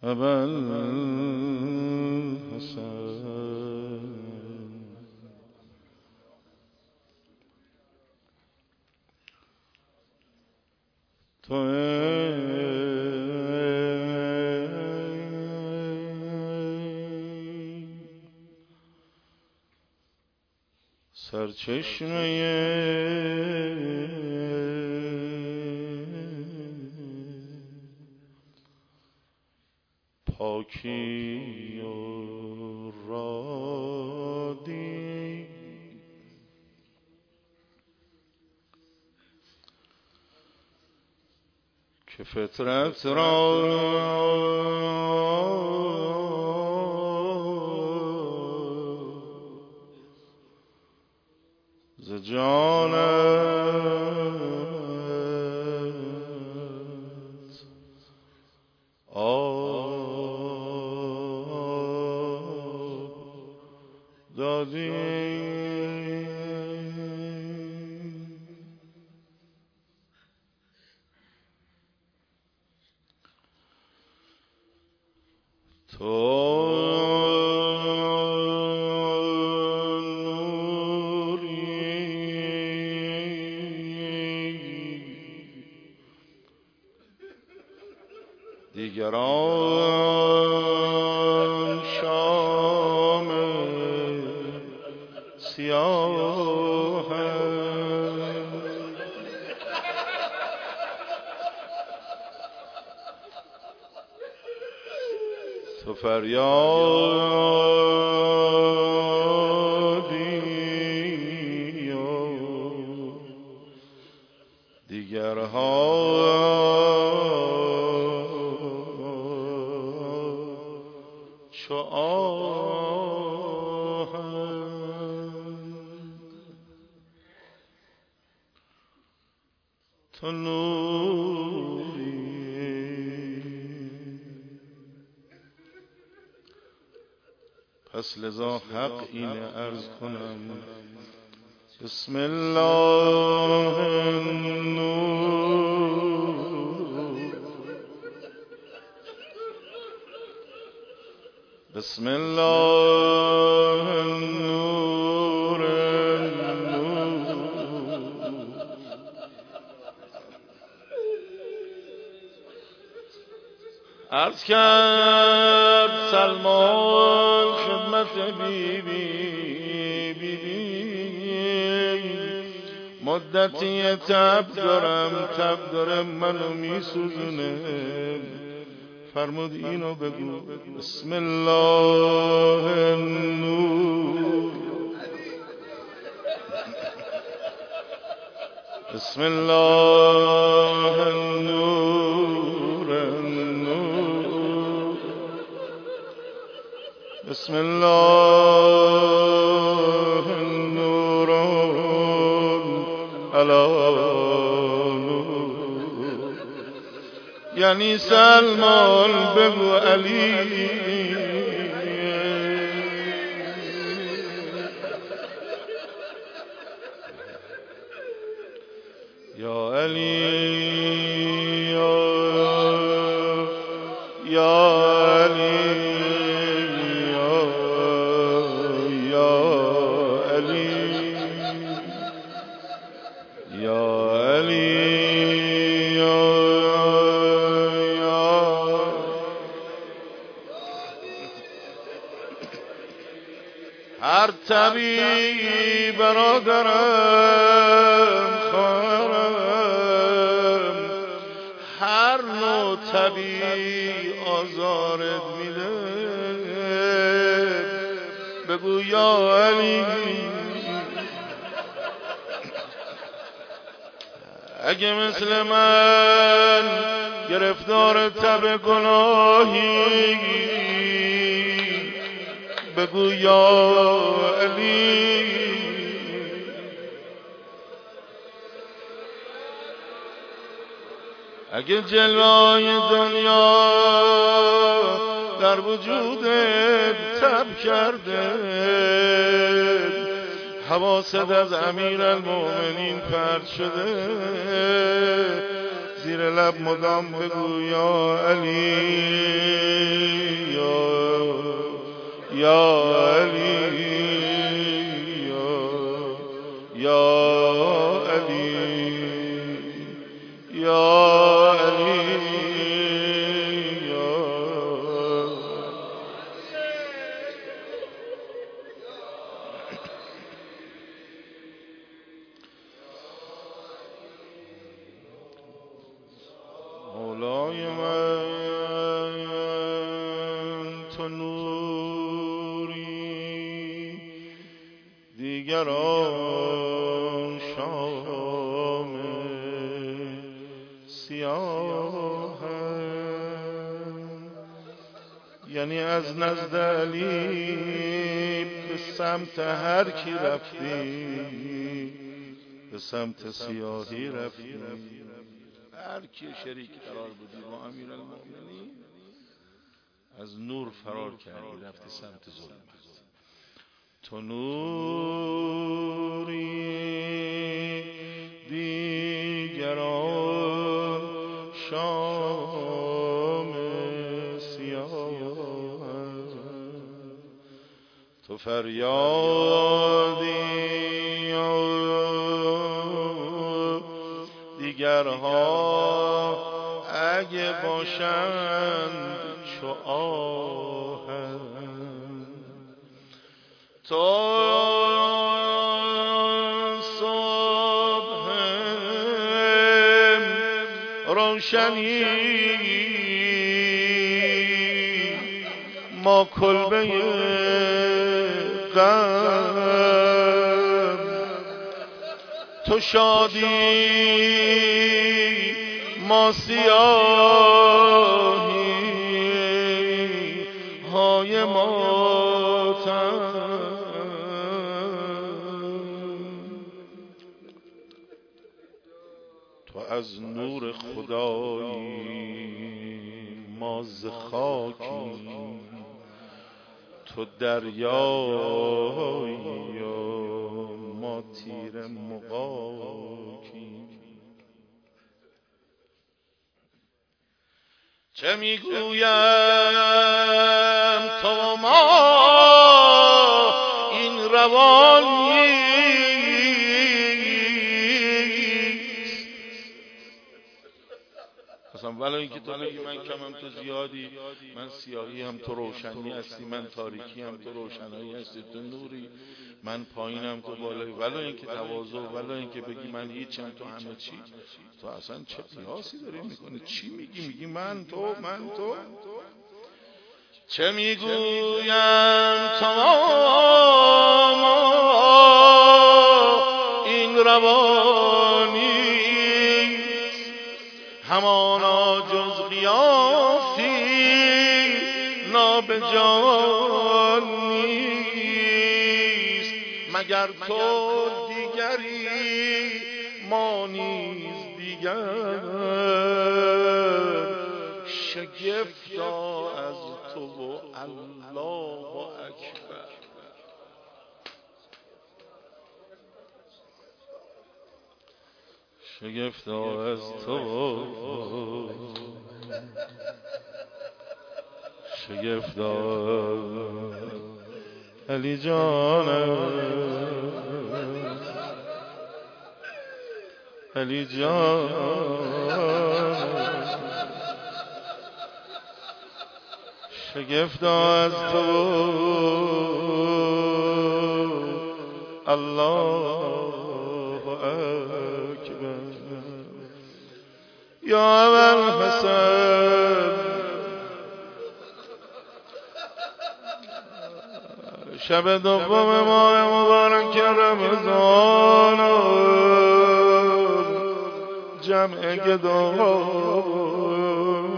ابوالحسن تو سرچشمه پاکی و رادی که فطرت را ز جانت دادی تو دیگران شام سیاه تو فریادی و دیگرها چو آهن تو نوری پس لذا حق اینه عرض کنم بسم الله النور بسم الله النور عرض کرد سلمان خدمت بی مدتی تب دارم منو میسوزونه فرمود اینو بگو بسم الله النور بسم الله النور بسم الله النور علی یعنی سلمان بگو علی یا علی یا علی یا علی یا علی هر طبی برادرم خواهرم هر نوع طبی آزارت میده بگو یا علی اگه مثل من گرفتار تب گناهی بگو یا علی اگه جلوای دنیا در وجودت تب کرده حواست از امیرالمومنین پرت شده زیر لب مدام بگو یا علی یا علی یا علی یا علی مولای من تو نوری دیگران شام سیاهم، یعنی از نزد علی به سمت هر کی رفتی به سمت سیاهی رفتی. هر کی شریک قرار بودی با امیرالمومنین از نور فرار کردی رفتی سمت ظلمت. تو نوری دیگران شام سیاه، تو فریادی دیگرها اگه باشند چو آهن، تو صبح روشنی ما کلبه غم، تو شادی ما سیاهی های ماتم. تو از نور خدایی ما ز خاکی، تو دریایی ما تیر مغاکی. چه میگویم تو ما این روانی اصلا ولی اینکه تو بگی من کمم تو زیادی، من سیاهی هم تو روشنی هستی، من تاریکی هم تو روشنایی هستی، تو نوری من پایینم تو بالایی، ولی اینکه تواضع، ولی اینکه بگی من هیچم تو همه چی، تو اصلا چه قیاسی داری میکنی؟ چی میگی؟ میگی من تو من تو. چه میگویم تو این روانی همانا جز قیافی نابجان نیست، مگر تو دیگری ما نیز دیگر، شگفتا از تو و الله اکبر. شگفتا از تو شگفتا علی جانم علی جانم شگفتا از تو الله اکبر. یا ابوالحسن شب دوم ماه مبارک رمضان جمع گداها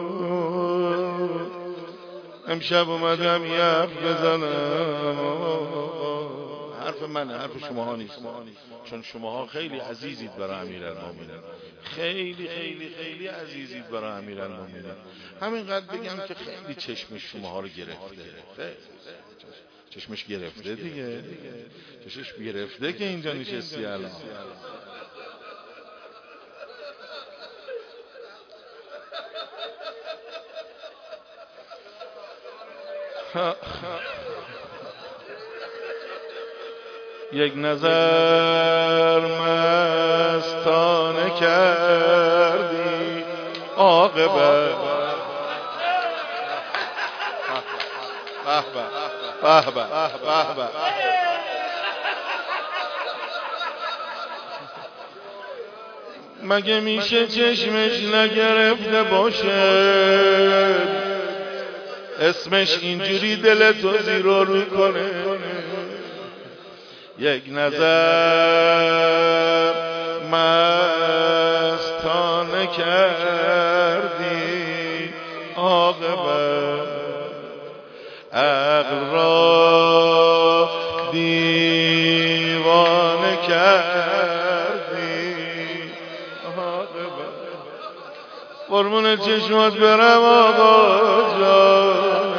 امشب اومدم یه حرف بزنم. حرف من، حرف شماها نیست، چون شماها خیلی عزیزید برای امیرالمومنین، خیلی خیلی خیلی عزیزید برای امیرالمومنین. همینقدر بگم که خیلی چشم شماها رو گرفته، چشمش گرفته دیگه، چشمش گرفته که اینجا نشستی الان. یک نظر مستانه کردی عاقبت. به به به به. مگه میشه چشمش نگرفته باشه اسمش اینجوری دلتو زیر و رو کنه؟ یک نظر مستانه کردی عاقبت، عقل را دیوانه کردی عاقبت. قربون چشمات برم آقا جان.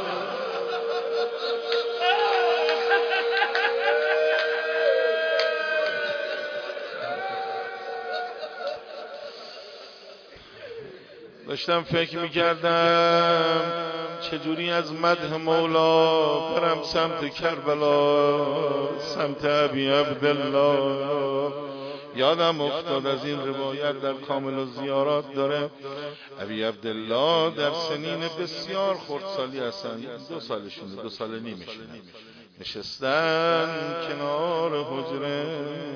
داشتم فکر میکردم چجوری از مدح مولا برم سمت کربلا، سمت ابی عبدالله. یادم افتاد از این روایت در کامل الزیارات داره. ابی عبدالله در سنین بسیار خردسالی هستن، 2 سالشونه، 2 سال نیمشونه، نشستن کنار حجره.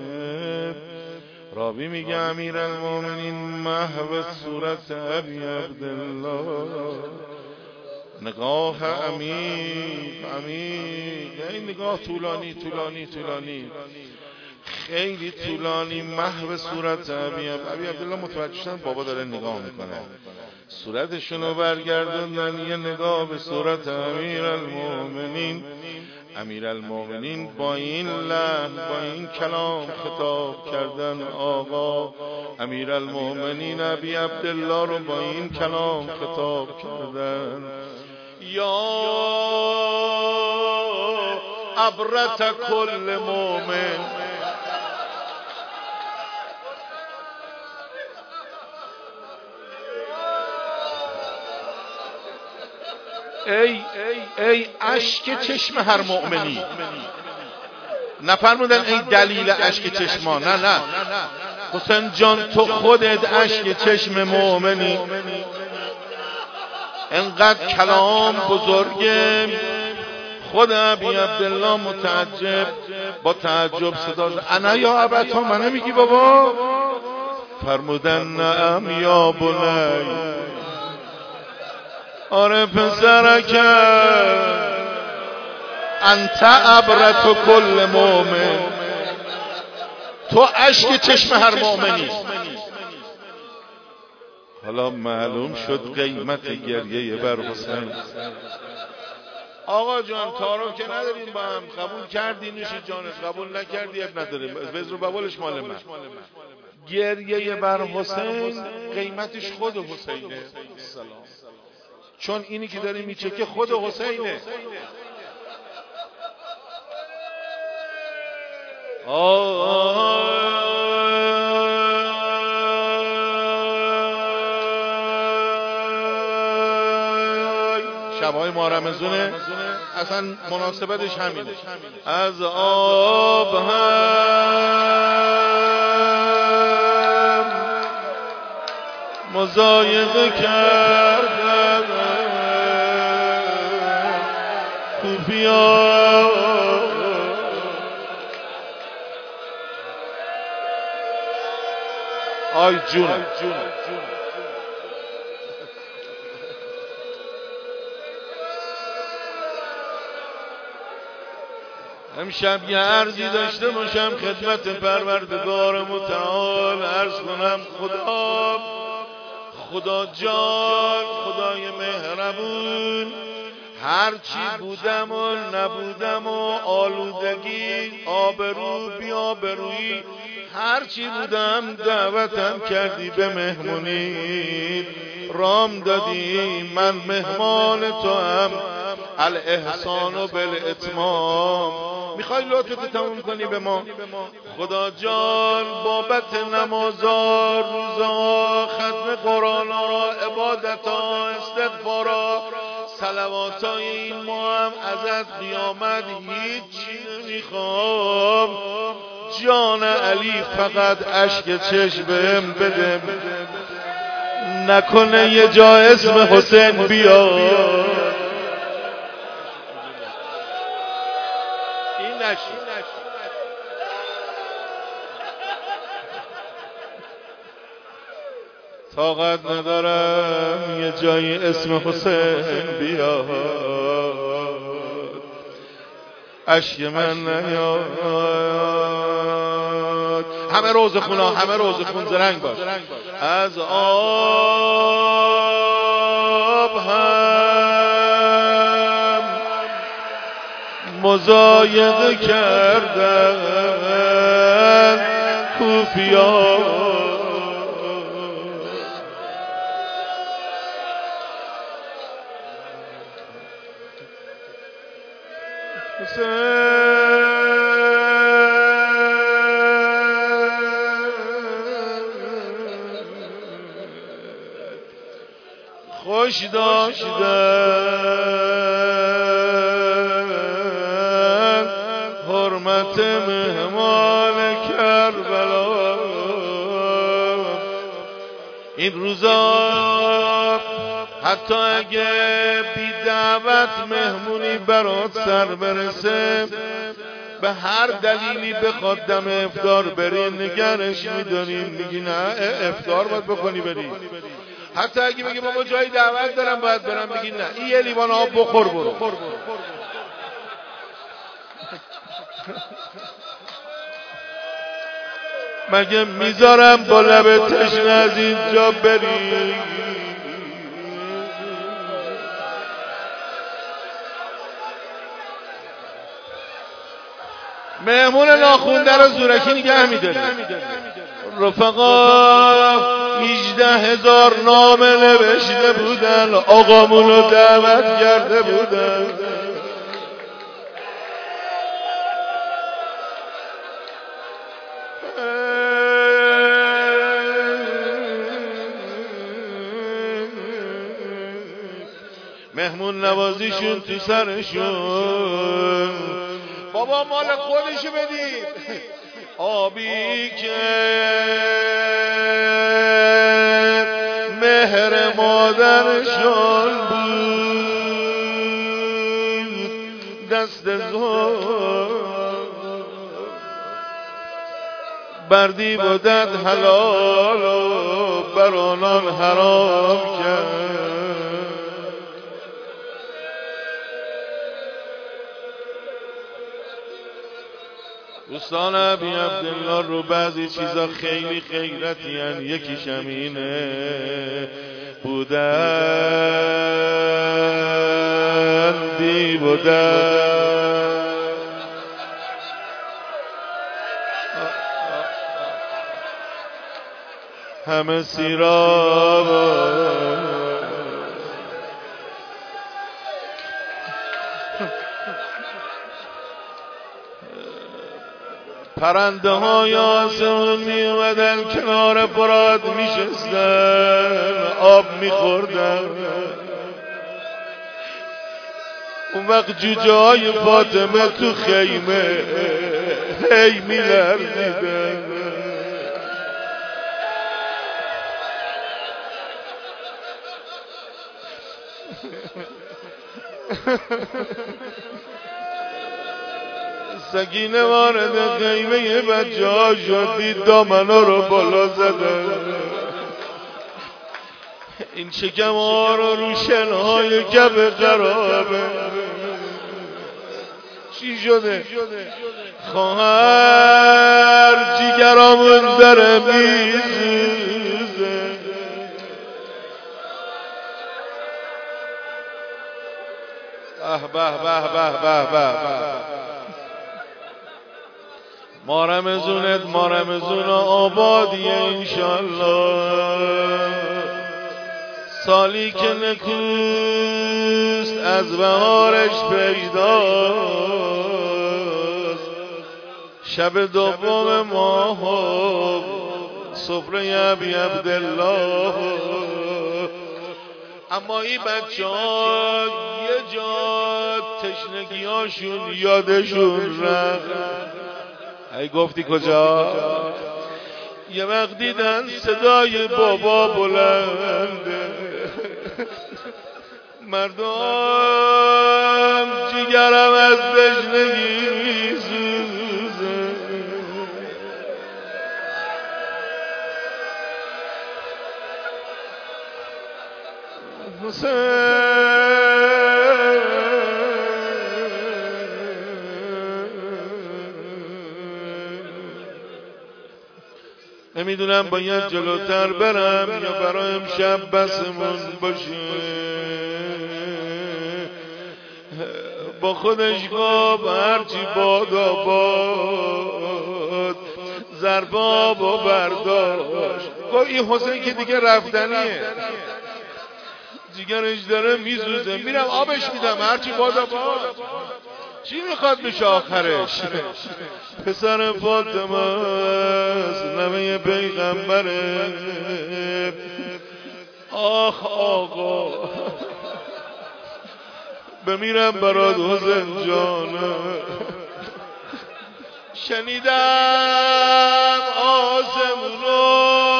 راوی میگه امیرالمومنین محو صورت ابی عبدالله، نگاه عمیق عمیق، این نگاه طولانی طولانی طولانی خیلی طولانی، محو صورت ابی عبدالله. متوجه شدن بابا داره نگاه میکنه، صورتشونو برگردوندن یه نگاه به صورت امیرالمومنین. امیرالمومنین با این لحن، با این کلام خطاب کردن. آقا امیرالمومنین ابی عبدالله رو با این کلام خطاب کردن. یا عبرت کل مومن، ای اشک چشم هر مؤمنی. نفرمودن ای دلیل اشک چشما، نه نه حسین جان تو خودت اشک چشم مؤمنی. انقدر کلام بزرگه. خود ابی عبدالله متعجب، با تعجب صدا زد انا یا ابتا، منه میگی بابا؟ فرمودن نعم یا بنی، آره پسرک، انت عبرت کل مؤمن، تو اشک چشم هر مؤمنی. حالا معلوم شد قیمت گریه بر حسین. آقا جان تعارف که نداریم با هم، قبول کردی نوشی جانت، قبول نکردی اب نداریم، وزر و بولش مال من. گریه بر حسین قیمتش خود حسینه، چون اینی که داره میچکه خود حسینه. شبهای ماه رمضونه اصلا مناسبتش همینه. از آب هم مضایقه کردم خوفیا، آی جون امشب یه عرضی داشته باشم خدمت پروردگار متعال. عرض کنم خدا جان، خدای مهربون، هرچی بودم و نبودم و آلودگی، آبرو بی آبرویی، هرچی بودم دعوتم کردی به مهمونی، رام دادی من مهمان تو هم، الاحسان و بالاتمام. میخوای لطفت تموم کنی به ما؟ خدا جان بابت نمازا، روزا، ختم قرآن ها، عبادت ها، استغفارا، صلواتای این ما هم ازت قیامت هیچی نمیخوام، جان علی فقط اشک چشم بهم بده، نکنه یه جا اسم حسین بیاد. این نشید طاقت ندارم یه جایی اسم حسین بیاد، اشک من نیاد. همه روز خونا، همه روز خون زرنگ باش. از آب هم مضایقه کردن کوفیان، خوش داشتن حرمت مهمان کربلا. این روزا حتی اگه بی دعوت مهمونی برات سر برسه، به هر دلیلی بخواد دم افطار بری نگرش میداریم، میگی نه افطار باید بکنی بری. حتی اگه بگی بابا جایی دعوت دارم باید برم، میگی نه این یه لیوان آب بخور برو. مگه میذارم با لب تشنه از اینجا بری؟ مهمون ناخونده رو زورکی نگه میداری. رفقا 18,000 نامه نوشته بودن، آقامونو دعوت کرده بودن. مهمون نوازیشون تو سرشون، بابا مال خودشو بدید. آبی که مهر مادرشون بود، دست زور بردی بودت حلال و بر آنان حرام کرد. دوستان ابی عبدالله رو بعضی چیزا خیلی غیرتی هن، یکیش همینه بودن بودن. همه سیراب پرنده های آسمون می اومدن کنار فرات می شستن، آب می خوردن. اون وقت جوجه های فاطمه تو خیمه هی می لرزیدن. سکینه وارد خیمه بچه ها شد، دید دامنا رو بالا زدن. این شکم ها رو شنهای کف خرابه. چی شده؟ خواهر جیگرامون داره میسوزه. به به به به به. ما رمزون آبادیه انشالله، سالی که نکوست از بهارش پیداست. شب دوم ماه سفره ابی عبدالله، اما این بچه ها تشنگیاشون یادشون رفت. ای گفتی کجا؟ یه وقت دیدن صدای بابا بلنده، مردم جیگرم از تشنگی میسوزه. نمیدونم باید جلوتر برم یا برای امشب بسمون باشه. با خودش گفت هرچی باد آباد، ضرباب و برداشت. گفت این حسین که دیگه رفتنیه، جیگرش داره میسوزه، میرم آبش میدم هرچی باد آباد. چی میخواد بشه آخرش؟ پسر فاطمه است، نوه پیغمبره. آخ آقا بمیرم برات حسین جانم. شنیدم آسمونو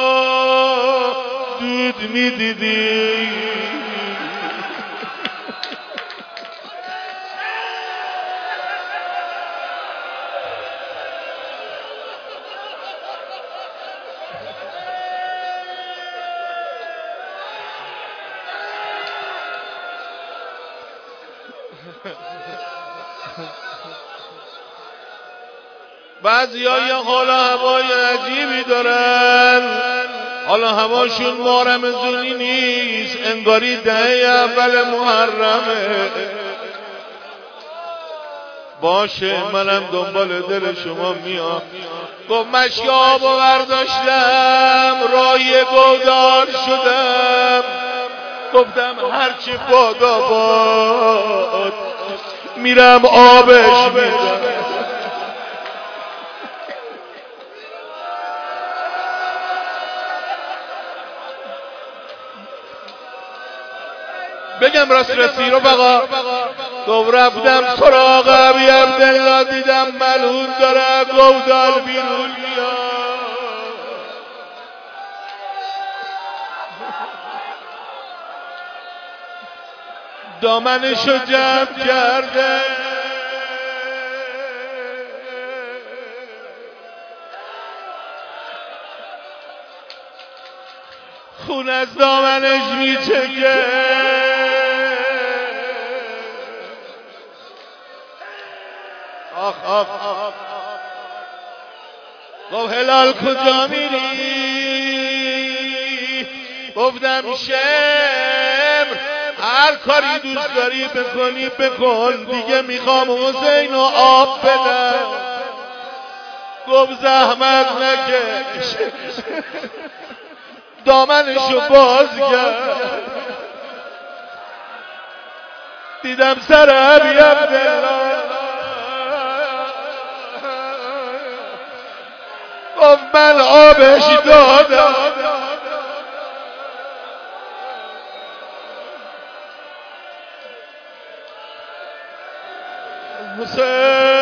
دود میدیدی، بعضی‌ها یه حال هوای عجیبی دارن، حالا هواشون ماه رمضانی نیست، انگاری دهه اول محرمه. باشه منم دنبال دل شما میام. گفت مشیاب و برداشتم، راهی گودال شدم، گفتم هرچی باد آباد، میرم آبش میدم. بگم راستی رو بقا. گفت رفتم سراغ ابی عبدالله، دیدم ملعون داره گودال بیرون میاد. دامنشو جمع کرده، خون از دامنش میچکه. آخ آخ آخ. گفت هلال کجا میری؟ گفتم شمر هر کاری دوست داری بکنی بکن، دیگه میخوام حسین و آب بدم. گفت زحمت نکش. دامنشو باز کرد، دیدم سر ابی عبدالله. گفت من آبش دادم. حسین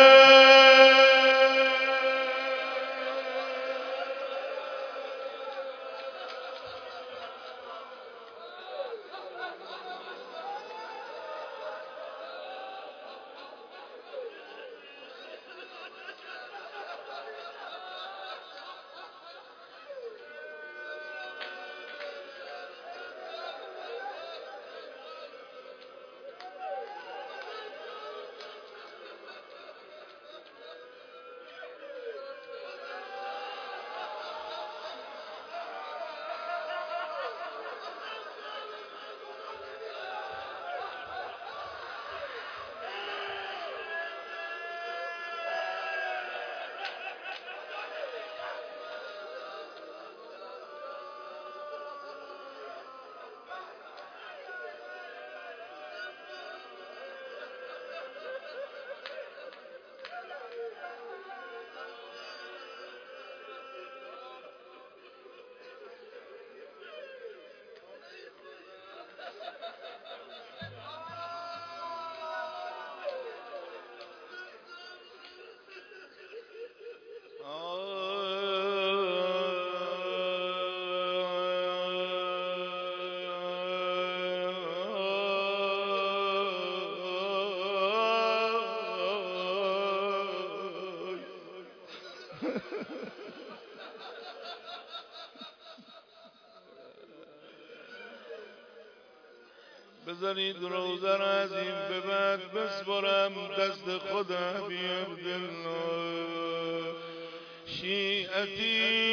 بذارید روزه را از این به بعد بسپارم دست خود حبیب عبدالله. شیعتی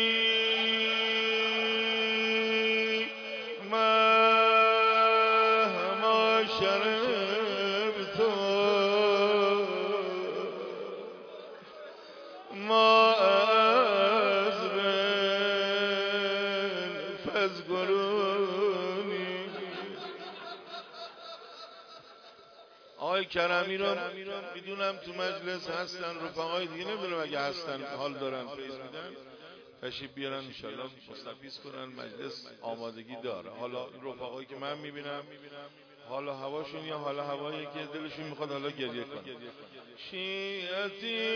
مهما شربت ما أزبن فاذكروني. آقای کرمی رو میدونم تو مجلس هستن، رفقای دیگه نمیدونم اگه هستن حال دارن فیض میدن تشریف بیارن انشالله مستفیض کنن. مجلس آمادگی داره. حالا این رفقایی که من میبینم حالا هواشون یا حالا هوایی که دلشون میخواد حالا گریه کنه. شیعتی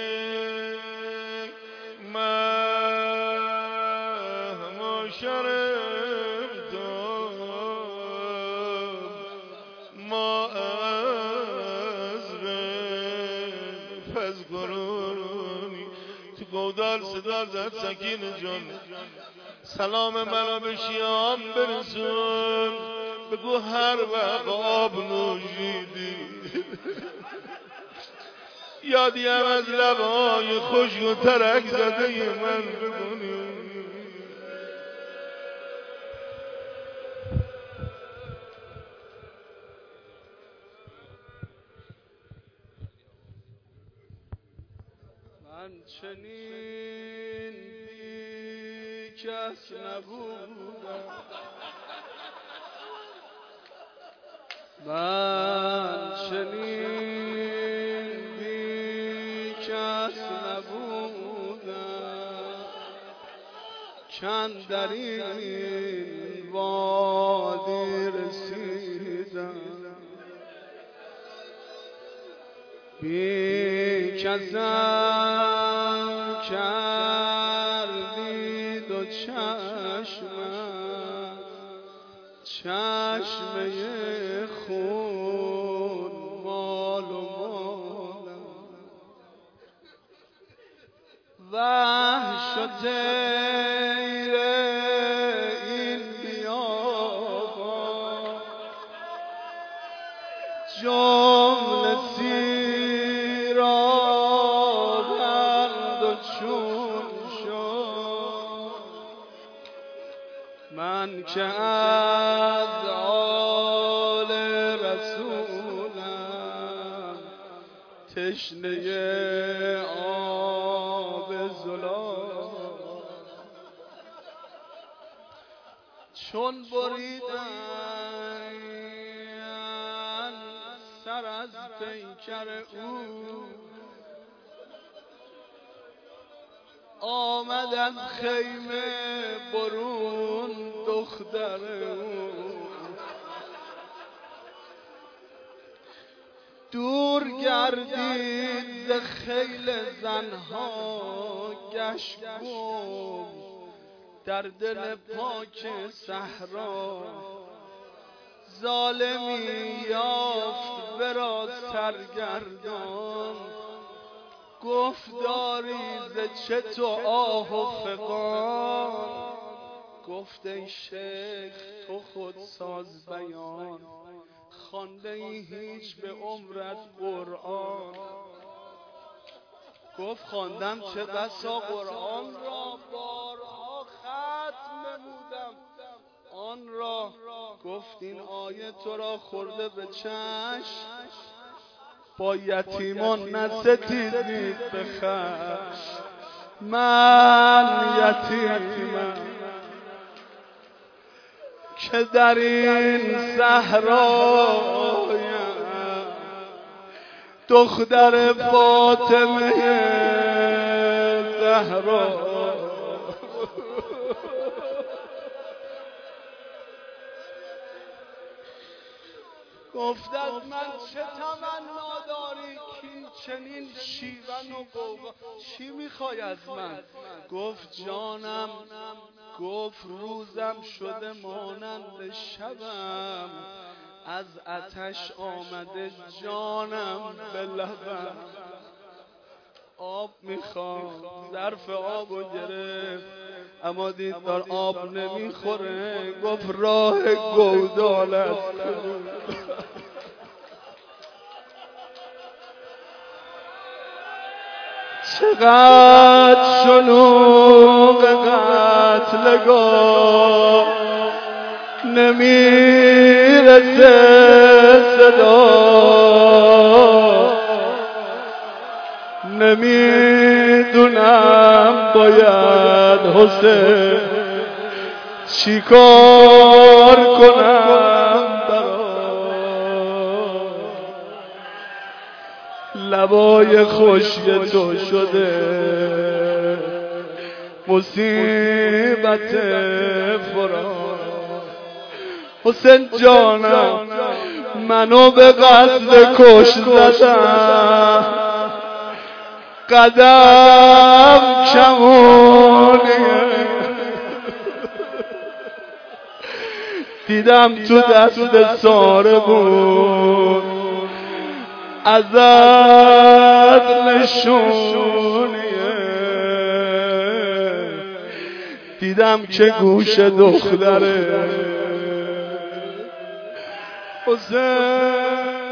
مهما شربت ما أزبن فاذكروني. تو گودال صدا زد سکینه جان سلام منو به شیعان برسون، بگو هر وقت آب نوشیدی یادیم از لبهای خشک و ترک زده من بکنی. من چنین بی کس نبودم، من چنین بی کس نبودم، چند در این وادی رسیدم، بی کسم کردی دو چشمم، چشمه خون مال و مالم، وحش و طیر این بیابان، جمله سیرابند و چون شد، من که از آل رسولم تشنه آب زلال، چون بریدن سر از پیکر او، آمد از خیمه برون دختر او، دور گردید ز خیل زنها گشت گم در دل پاک صحرا، ظالمی یافت ورا سرگردان، گفتاری ز چه تو آه و فغان، گفت ای شیخ تو خود ساز بیان، خوانده ای هیچ به عمرت قرآن، گفت خواندم چه بسا قرآن را بارها ختم نمودم آن را، گفت این آیه تو را خورده به چشم، با یتیمان نستیزید به خشم، من یتیمم که در این صحرایم، دختر فاطمه زهرا، گفت از من چه تمنا داری که چنین شیون و غوغا، چی میخوای از من؟ گفت جانم، گفت روزم شده مانند شبم، از آتش آمده جانم به لبم، آب میخوام ظرف آبو گرفت اما دید دار آب نمیخوره، گفت راه گودال است. چقدر شلوغ قتلگاه، نمیرسه صدا، نمیدونم باید حسین چی کار کنم برات. لبای خشک تو شده مصیبت فرات. حسین جانم منو به قتل کش زدم، قدم کمونیه، دیدم تو دست ساره بود ازت نشونیه، دیدم که گوش دختره حسین.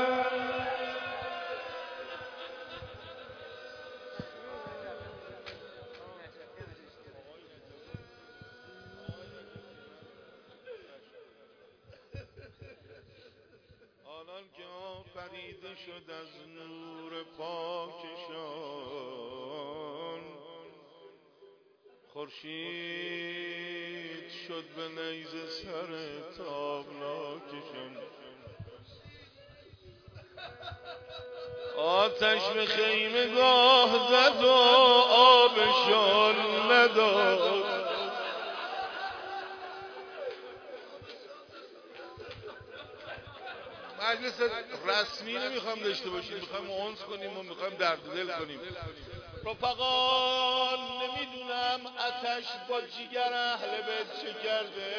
آنان که آفریده شد از نور پاکشان، خورشید شد به نیزه سر تابناکشان. آتش به خیمه گاه زد و آبشان نداد، مجلس رسمی نمیخوام داشته باشیم، میخوایم اونس کنیم و میخوایم درد دل کنیم. رفقا نمیدونم آتش با جیگر اهل بیت چه کرده،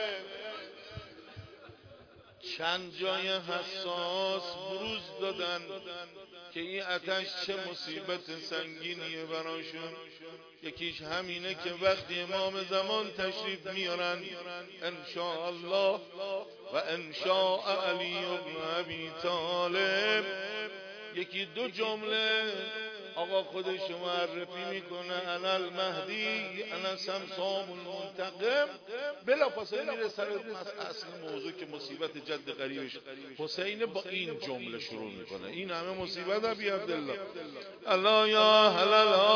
چند جای حساس بروز دادن که این آتش چه مصیبت سنگینیه براشون. یکیش همینه که وقتی امام زمان تشریف میارن انشاءالله و انشاء علی ابن ابی طالب، یکی دو جمله آقا خودش معرفی میکنه، انا المهدی انا سمسام المنتقم، بلافاصله میره سر اصل موضوع که مصیبت جد قریبش حسین با این جمله شروع میکنه. این همه مصیبت ابی عبدالله الله یا اهل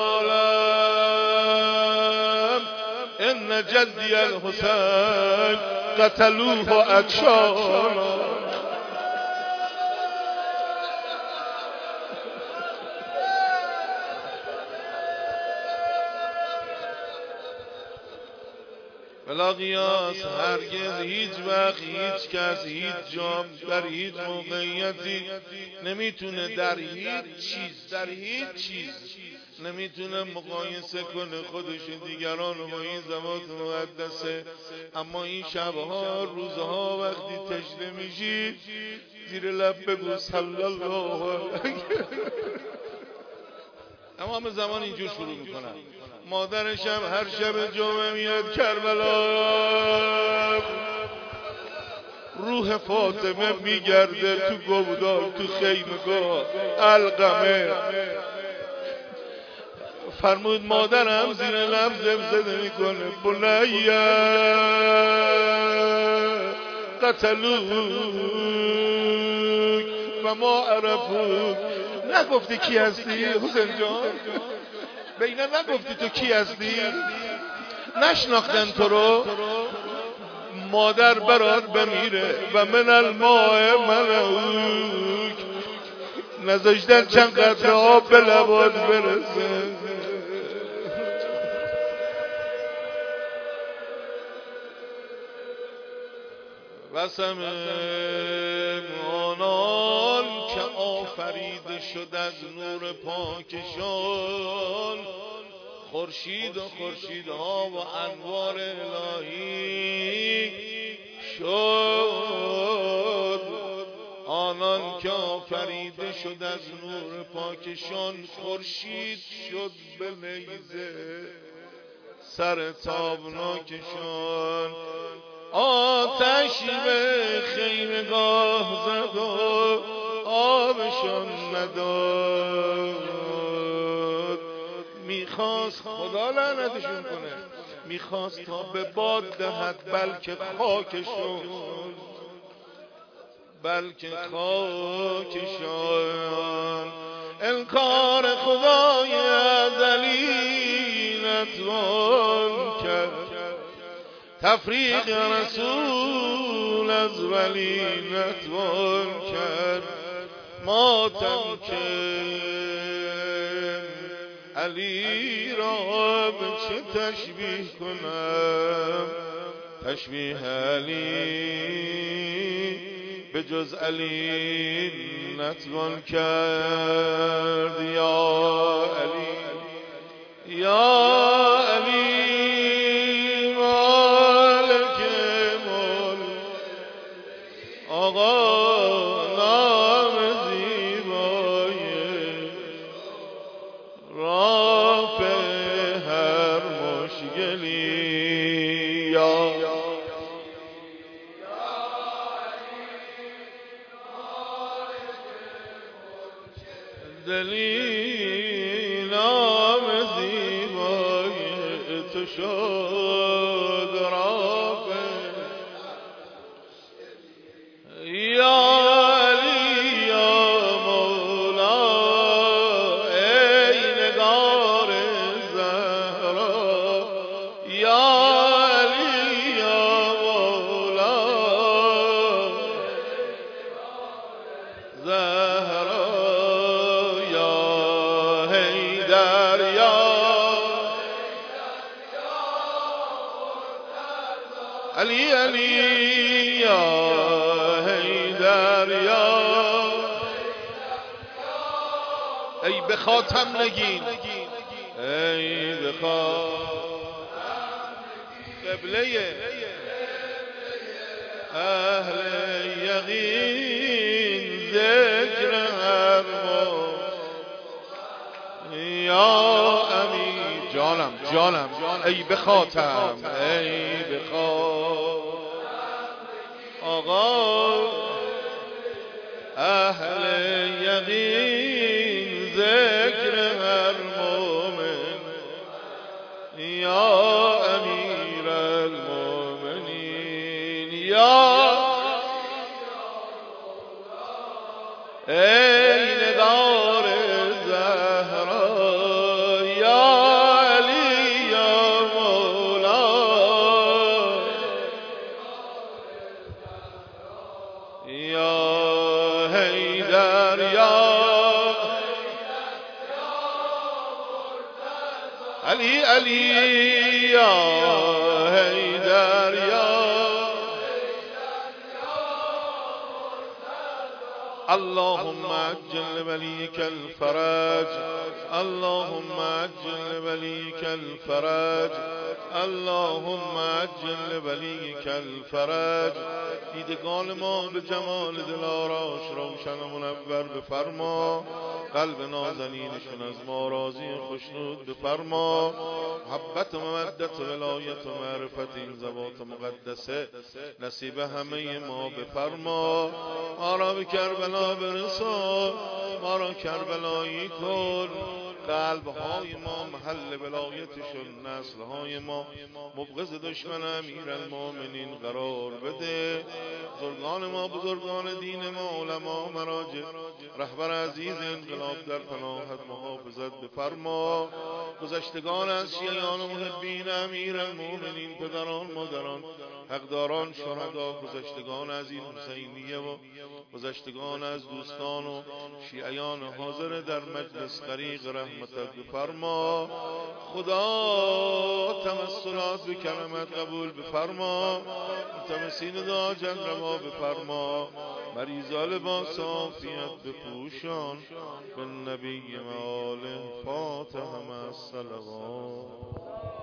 العالم ان جدی الحسین قتلوه عطشانا. بلا قیاس هرگز هیچ وقت هیچ کس هیچ جام در هیچ موقعیتی نمیتونه در هیچ چیز نمیتونه مقایسه کنه خودش دیگران رو با این ذوات مقدسه. اما این شبها روزها وقتی تشنه میشی زیر لب بگو صلی الله علیه. امام زمان اینجور شروع میکنن. مادرشم هر شب جمعه میاد کربلا، روح فاطمه میگرده تو گودال تو خیمگاه علقمه. فرمود مادرم زیر لب زمزمه میکنه بنیه قتلوک و ما عرفوک. نگفتی کی هستی حسین جان؟ به اینا نگفتی تو کی هستی؟ نشناختن تو رو؟ مادر برات بمیره و من الماء منعوک، نذاشتن چند قطره آب به لبات برسه. قسم آنان که آفریده شد از نور پاکشان، خورشید و خورشیدها و انوار الهی شد. آنان که آفریده شد از نور پاکشان، خورشید شد به نیزه سر تابناکشان آتش به خیمگاه زد و آبشان نداد. میخواست خدا لعنتشون کنه، میخواست تا به باد دهد بلکه خاکشون، بلکه خاکشان. انکار خدای ازلی نتوان کرد، تفریق رسول از ولی نتوان کرد. ماتم که علی را به چه تشبیه کنم، تشبیه علی به جز علی نتوان کرد. یا علی یا علی مالک ملک، آقا نام زیبای رافع هر مشکلی. یا دلیل نام زیبای تو شد رافع. یا علی یا مولا ای نگار زهرا، یا علی یا مولا زهرا، علی علی یا حیدر یا ای به خاتم نگین، ای به خاتم قبله اهل یقین ذکر هر یا امین. جانم جانم ای به خاتم، ای به خاتم آقا اهل یقین ذکر هر مومن، یا امیر المومنین. یا ای نگار زهرا، علی علی یا حیدر یا اللهم عجل وليك الفرج، اللهم عجل وليك الفرج، اللهم عجل وليك الفرج. دیدگان ما به جمال دلاراش روشن و منور بفرما، قلب نازنینشون از ما راضی خوشنود بفرما. محبت و مودت و ولایت و معرفت این ذوات مقدسه نصیب همه ما بفرما. ما را به کربلا برسان، ما را کربلایی کن. قلبهای ما محل ولایتشون، نسلهای ما مبغض دشمن امیرالمومنین قرار بده. بزرگان ما، بزرگان دین ما، علما، مراجع، رهبر عزیز انقلاب در پناهت محافظت بفرما. گذشتگان از شیعیان و محبین امیرالمومنین، پدران، مادران، حقداران، شهدا، گذشتگان از این حسینیه و گذشتگان از دوستان و شیعیان حاضر در مجلس غریق رحمتت بفرما. خدا تمثلات به کلمت قبول بفرما، ملتمسین دعا جنرما بفرما. مریضان لباس عافیت بپوشان، به نبی و آل فاتحه مع الصلوات.